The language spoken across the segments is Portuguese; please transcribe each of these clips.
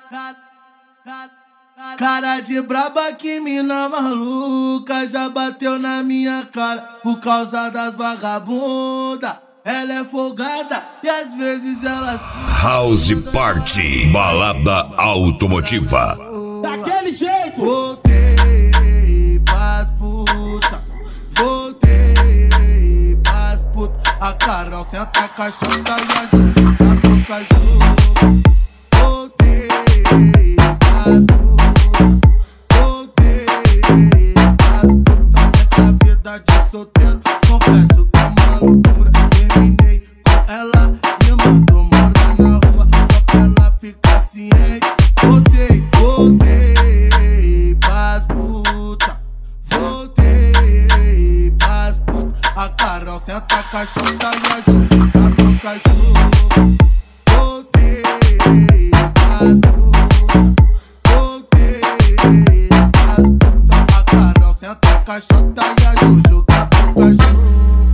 Cara de braba, que mina maluca, já bateu na minha cara por causa das vagabundas. Ela é folgada e às vezes ela... House Party, balada automotiva. Daquele jeito! Voltei pras puta, voltei pras puta. A Carol senta a caixota e a Juju tá boca jogo. Voltei pras puta, voltei pras puta. Nessa vida de solteiro, confesso que é uma loucura. Terminei com ela, me mandou morar na rua, só pra ela ficar ciente. Voltei pras puta, voltei pras puta. A Carol senta a caixota e a Juju tá boca jogo. Voltei pras puta, voltei pras puta. A Carol senta a caixota e a Juju tá boca jogo.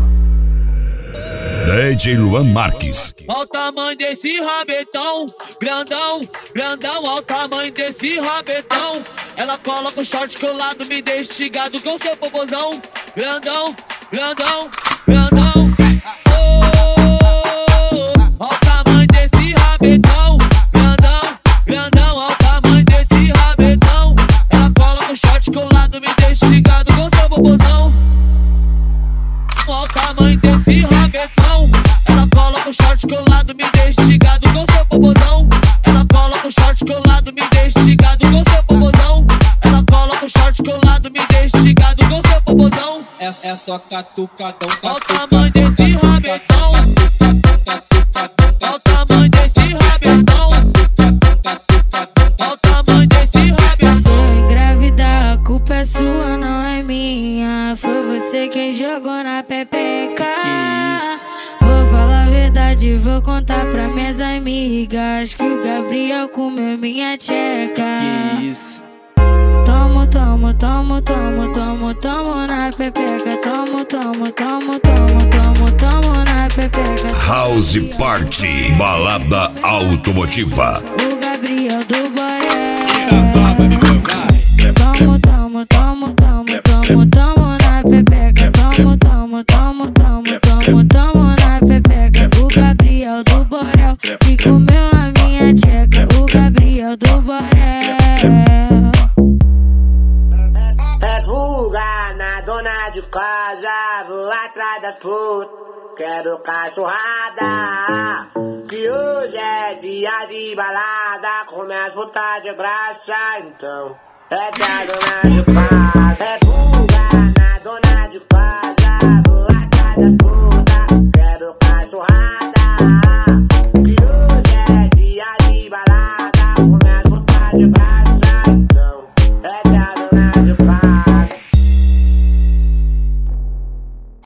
DJ Luan Marques. Olha o tamanho desse rabetão, grandão, grandão. Olha o tamanho desse rabetão. Ela coloca o short colado, me deixa instigado com seu popozão. Grandão, grandão, grandão. Olha o tamanho desse rabetão, grandão, grandão. Olha o tamanho desse rabetão. Ela coloca o short colado, me deixa instigado com seu popozão. Olha o tamanho desse rabetão. Ela coloca o short colado, me deixa instigado com seu popozão. Ela coloca o short colado, me deixa instigado com seu popozão. Ela coloca o short colado, me deixa instigado com seu popozão. É só catucadão, olha o tamanho desse rabetão. Olha o tamanho desse rabetão. Olha o tamanho desse rabetão. Se eu engravidar, a culpa é sua, não é minha. Foi você quem jogou na pepeca. Vou falar a verdade, vou contar pra minhas amigas que o Gabriel comeu minha tcheca. Que isso? Tomo, tomo, tomo, tomo, tomo, tomo na pepeca. Tomo, tomo, tomo, tomo, tomo, tomo na pepeca. House Party, balada automotiva. O Gabriel do Boré. Tomo, tomo, tomo, tomo, tomo, tomo na pepeca. Tomo, tomo, tomo, tomo, tomo, tomo na pepeca. O Gabriel do Borel que comeu a minha tcheca. O Gabriel do Borel. É fuga na dona de casa, vou atrás das putas, quero cachorrada. Que hoje é dia de balada, com minhas putas de graça, então é da dona de casa. É fuga na dona de casa, vou atrás das putas, quero cachorrada.